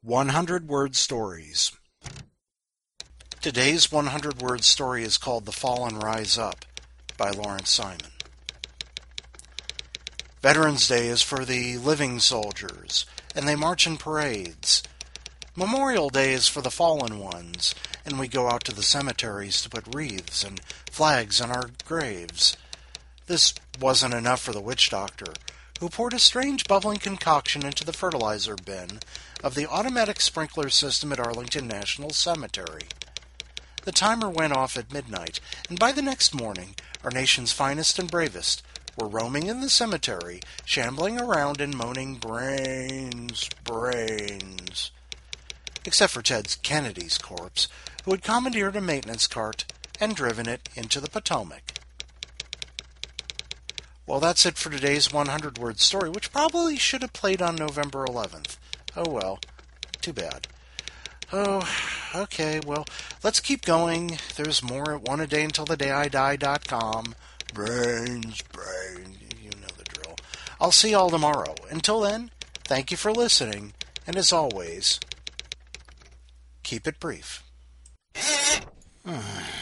100-word stories. Today's 100-word story is called The Fallen Rise Up by Lawrence Simon. Veterans Day is for the living soldiers, and they march in parades. Memorial Day is for the fallen ones, and we go out to the cemeteries to put wreaths and flags on our graves. This wasn't enough for the witch doctor, who poured a strange bubbling concoction into the fertilizer bin of the automatic sprinkler system at Arlington National Cemetery. The timer went off at midnight, and by the next morning, our nation's finest and bravest were roaming in the cemetery, shambling around and moaning, "Brains, brains." Except for Ted Kennedy's corpse, who had commandeered a maintenance cart and driven it into the Potomac. Well, that's it for today's 100-word story, which probably should have played on November 11th. Oh well, too bad. Oh, okay, well, let's keep going. There's more at oneadayuntilthedayidie.com. Brains, brains, you know the drill. I'll see y'all tomorrow. Until then, thank you for listening, and as always, keep it brief.